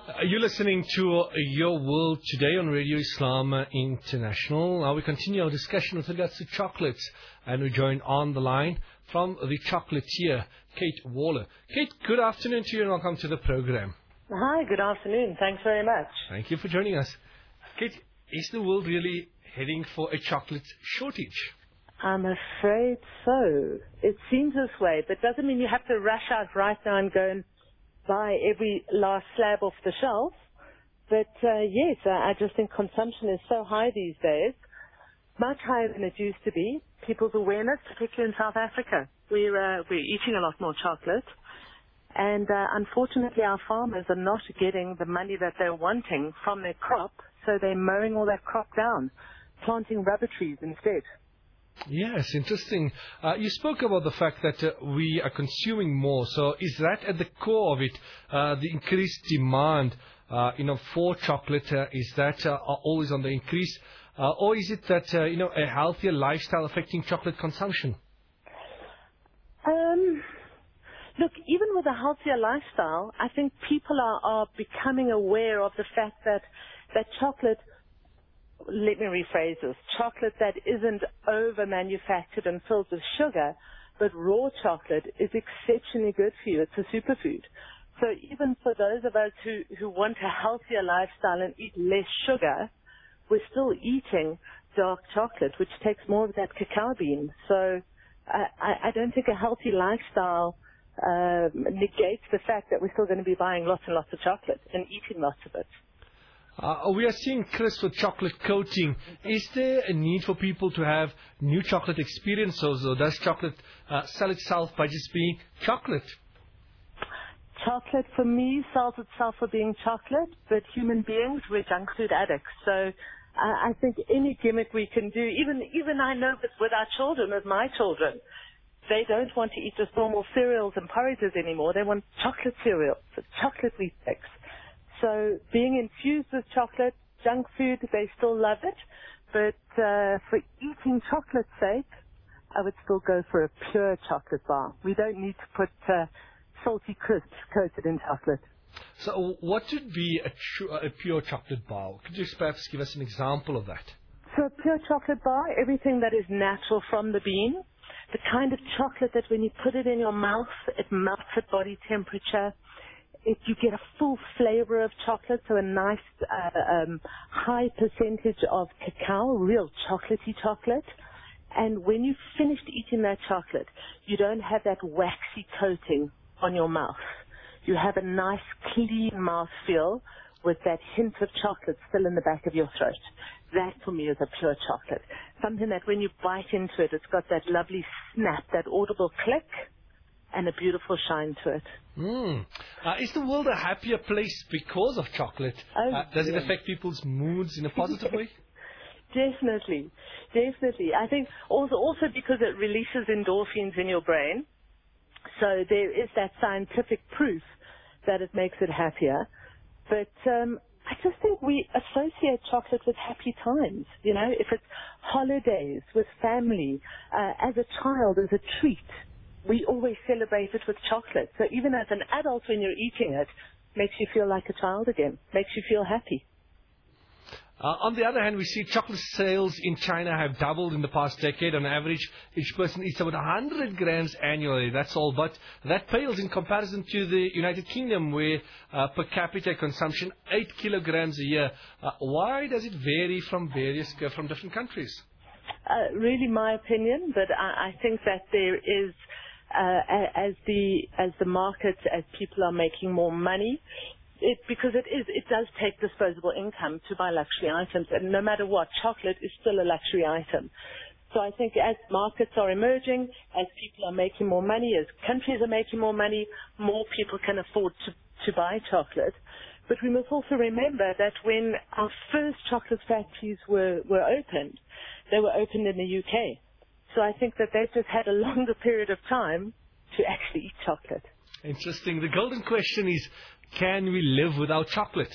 You're listening to Your World Today on Radio Islam International. Now we continue our discussion with regards to chocolates, and we're joined on the line from the chocolatier, Kate Waller. Kate, good afternoon to you and welcome to the program. Hi, good afternoon. Thanks very much. Thank you for joining us. Kate, is the world really heading for a chocolate shortage? I'm afraid so. It seems this way, but doesn't mean you have to rush out right now and go and buy every last slab off the shelf. But yes, I just think consumption is so high these days, much higher than it used to be. People's awareness, particularly in South Africa, we're eating a lot more chocolate. And unfortunately, our farmers are not getting the money that they're wanting from their crop, so they're mowing all that crop down, planting rubber trees instead. Yes, interesting. You spoke about the fact that we are consuming more. So is that at the core of it, the increased demand, for chocolate? Is that always on the increase? Or is it that, a healthier lifestyle affecting chocolate consumption? Look, even with a healthiher lifestyle, I think people are becoming aware of the fact that chocolate, let me rephrase this, chocolate that isn't over-manufactured and filled with sugar, but raw chocolate is exceptionally good for you. It's a superfood. So even for those of us who want a healthier lifestyle and eat less sugar, we're still eating dark chocolate, which takes more of that cacao bean. So I don't think a healthy lifestyle negates the fact that we're still going to be buying lots and lots of chocolate and eating lots of it. We are seeing crisp with chocolate coating. Is there a need for people to have new chocolate experiences, or does chocolate sell itself by just being chocolate? Chocolate, for me, sells itself for being chocolate, but human beings, we're junk food addicts. So I think any gimmick we can do, even I know that with our children, with my children, they don't want to eat just normal cereals and porridges anymore. They want chocolate cereals, chocolate wheat flakes. So being infused with chocolate, junk food, they still love it. But for eating chocolate's sake, I would still go for a pure chocolate bar. We don't need to put salty crisps coated in chocolate. So what would be a pure chocolate bar? Could you perhaps give us an example of that? So a pure chocolate bar, everything that is natural from the bean, the kind of chocolate that when you put it in your mouth, it melts at body temperature. You get a full flavor of chocolate, so a nice high percentage of cacao, real chocolatey chocolate. And when you've finished eating that chocolate, you don't have that waxy coating on your mouth. You have a nice, clean mouthfeel with that hint of chocolate still in the back of your throat. That, for me, is a pure chocolate. Something that when you bite into it, it's got that lovely snap, that audible click, and a beautiful shine to it. Is the world a happier place because of chocolate? Does it affect people's moods in a positive way? Definitely. I think also because it releases endorphins in your brain. So there is that scientific proof that it makes it happier. But I just think we associate chocolate with happy times. If it's holidays with family, as a child, as a treat, we always celebrate it with chocolate. So even as an adult, when you're eating it, makes you feel like a child again, makes you feel happy. On the other hand, we see chocolate sales in China have doubled in the past decade. On average, each person eats about 100 grams annually. That's all. But that pales in comparison to the United Kingdom, where per capita consumption 8 kilograms a year. Why does it vary from different countries? Really my opinion, but I think that there is, as the market, as people are making more money, because it does take disposable income to buy luxury items, and no matter what, chocolate is still a luxury item. So I think as markets are emerging, as people are making more money, as countries are making more money, more people can afford to buy chocolate. But we must also remember that when our first chocolate factories were opened, they were opened in the UK. So I think that they've just had a longer period of time to actually eat chocolate. Interesting. The golden question is, can we live without chocolate?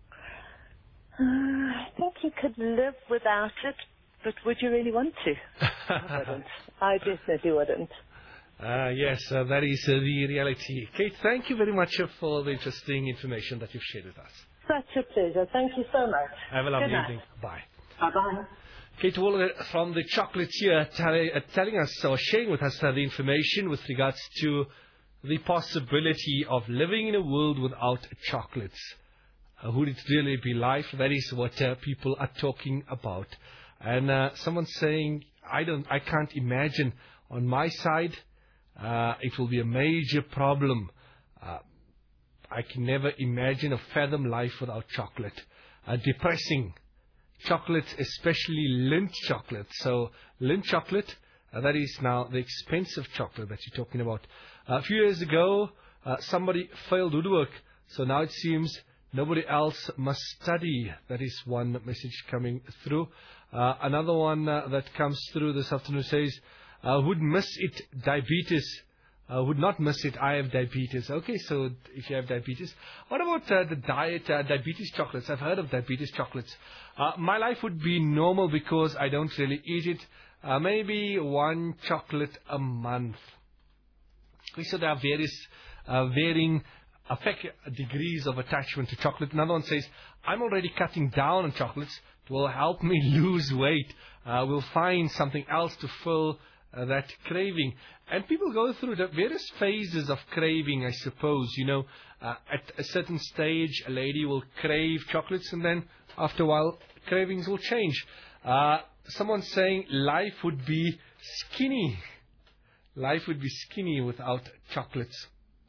I think you could live without it, but would you really want to? I wouldn't. I definitely wouldn't. Yes, that is the reality. Kate, thank you very much for the interesting information that you've shared with us. Such a pleasure. Thank you so much. Have a lovely Good night. evening. Bye. Bye-bye. Kate Waller from the Chocolates here telling us or sharing with us the information with regards to the possibility of living in a world without chocolates. Would it really be life? That is what people are talking about. And someone's saying, I can't imagine. On my side, it will be a major problem. I can never imagine or fathom life without chocolate. Depressing. Chocolate, especially Lindt chocolate. So Lindt chocolate, that is now the expensive chocolate that you're talking about. A few years ago, somebody failed woodwork. So now it seems nobody else must study. That is one message coming through. Another one that comes through this afternoon says, would miss it, diabetes. Would not miss it, I have diabetes. Okay, so if you have diabetes. What about the diet, diabetes chocolates? I've heard of diabetes chocolates. My life would be normal because I don't really eat it. Maybe one chocolate a month. Okay, so there are various varying degrees of attachment to chocolate. Another one says, I'm already cutting down on chocolates. It will help me lose weight. We'll find something else to fill that craving. And people go through the various phases of craving, I suppose. You know, at a certain stage, a lady will crave chocolates, and then after a while, cravings will change. Someone's saying life would be skinny. Life would be skinny without chocolates.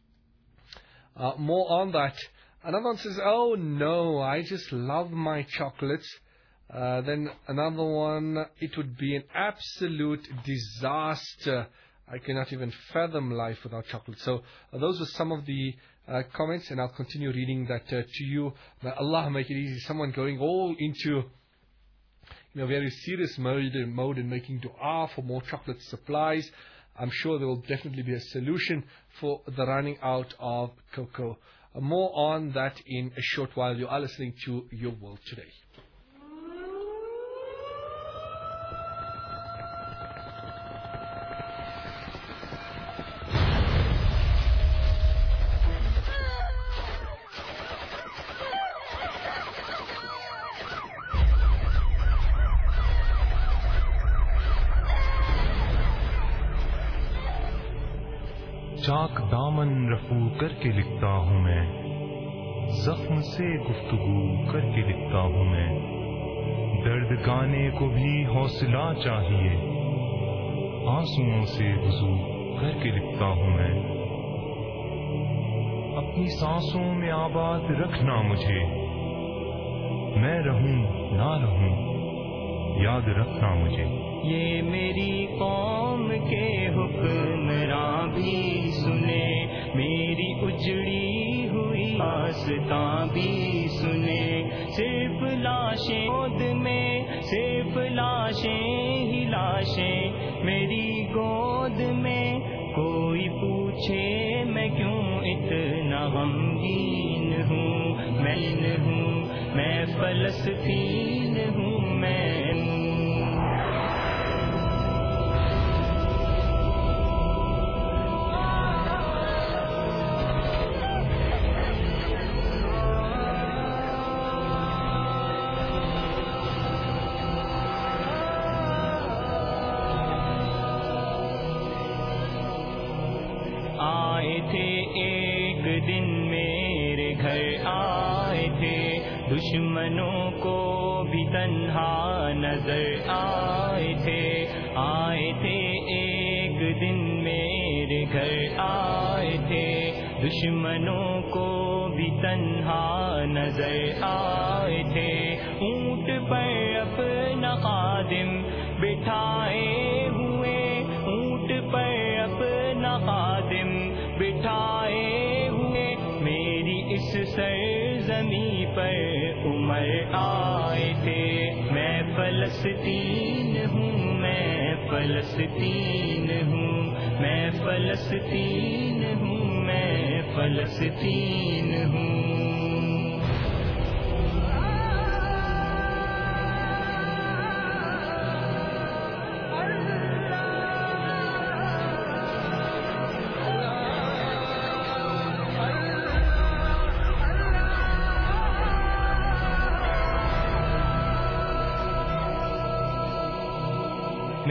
More on that. Another one says, oh no, I just love my chocolates. Then another one, it would be an absolute disaster. I cannot even fathom life without chocolate. So those are some of the comments, and I'll continue reading that to you. May Allah make it easy. Someone going all into very serious mode and making dua for more chocolate supplies. I'm sure there will definitely be a solution for the running out of cocoa. More on that in a short while. You are listening to Your World Today. चाक दामन रफू करके लिखता हूँ मैं, जख्म से गुफ्तगू करके लिखता हूँ मैं। दर्द गाने को भी हौसला चाहिए, आंसुओं से वुज़ू करके लिखता हूँ मैं। अपनी सांसों में आबाद रखना मुझे, मैं रहूं ना रहूं याद रखना मुझे। ये मेरी कौम के हुक्मरां भी सुने, मेरी उजड़ी हुई आस्तां भी सुने। सिर्फ लाशें गोद में, सिर्फ लाशें ही लाशें मेरी गोद में। कोई पूछे मैं क्यों इतना गमगीन हूँ, मैं फलस्तीन हूँ, मैं दुश्मनों को भी तन्हा नजर आए थे एक दिन मेरे घर आए थे। दुश्मनों को भी तन्हा नजर आए थे। ऊंट पर अपना खादिम बिठाए हुए, ऊंट पर अपना खादिम बिठाए हुए। मेरी इस सरजमी पर उमर आए थे। मैं फलस्तीन हूँ, मैं फलस्तीन हूँ, मैं फलस्तीन हूँ, मैं फलस्तीन हूँ।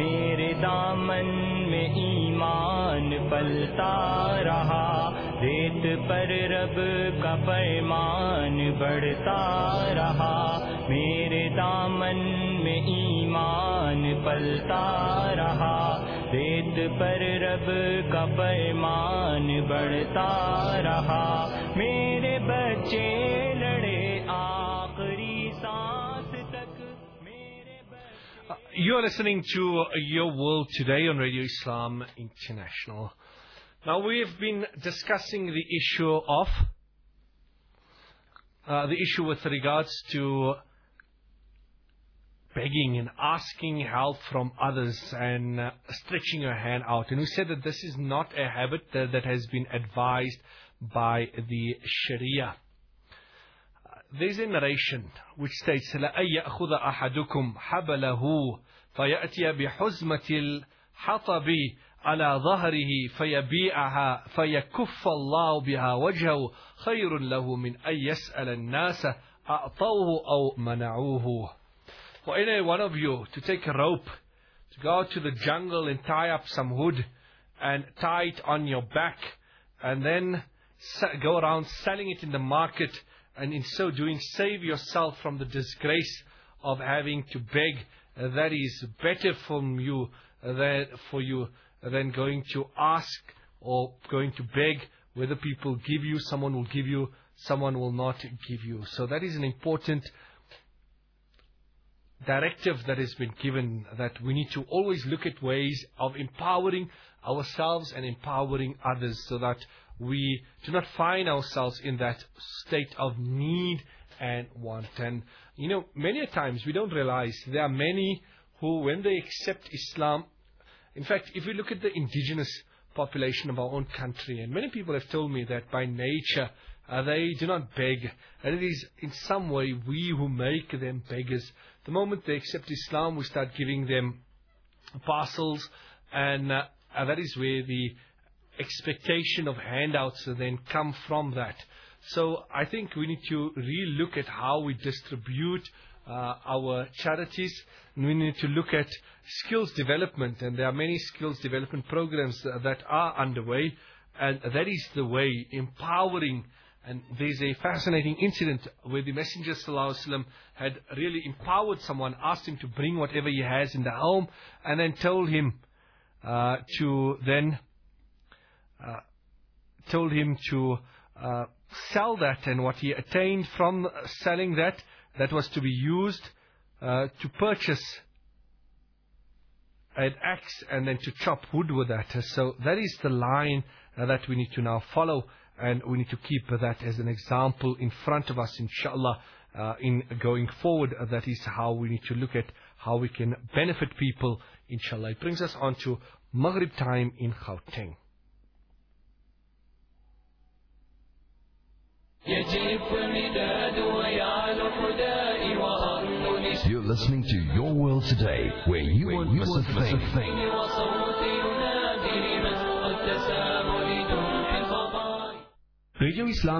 मेरे दामन में ईमान पलता रहा, रेत पर रब का फरमान बढ़ता रहा, मेरे दामन में ईमान पलता रहा, रेत पर रब का फरमान बढ़ता रहा, मेरे बच्चे लड़े आखिरी सांस तक, मेरे You are listening to Your World Today on Radio Islam International. Now we have been discussing the issue of with regards to begging and asking help from others and stretching your hand out. And we said that this is not a habit that has been advised by the Sharia. There's a narration which states, لَأَن يَأْخُذَ أَحَدُكُمْ حَبَلَهُ فَيَأْتِيَ بِحُزْمَةِ الْحَطَبِ على ظهره فيبيعها فيكف الله بها وجهه خير له من أن يسأل الناس أعطوه أو منعوه. For any one of you to take a rope, to go out to the jungle and tie up some wood and tie it on your back and then go around selling it in the market, and in so doing save yourself from the disgrace of having to beg, that is better for you than going to ask or going to beg. Whether people give you, someone will give you, someone will not give you. So that is an important directive that has been given, that we need to always look at ways of empowering ourselves and empowering others, so that we do not find ourselves in that state of need and want. And many times we don't realize there are many who, when they accept Islam, in fact, if we look at the indigenous population of our own country, and many people have told me that by nature they do not beg, and it is in some way we who make them beggars. The moment they accept Islam, we start giving them parcels, and that is where the expectation of handouts then come from that. So I think we need to really look at how we distribute our charities. We need to look at skills development, and there are many skills development programs that are underway, and that is the way, empowering. And there's a fascinating incident where the Messenger ﷺ had really empowered someone, asked him to bring whatever he has in the home, and then told him to sell that, and what he attained from selling that was to be used to purchase an axe and then to chop wood with that. So that is the line that we need to now follow, and we need to keep that as an example in front of us, inshallah, in going forward. That is how we need to look at how we can benefit people, inshallah. It brings us on to Maghrib time in Gauteng. You're listening to Your World Today, where you won't miss a thing. Radio Islam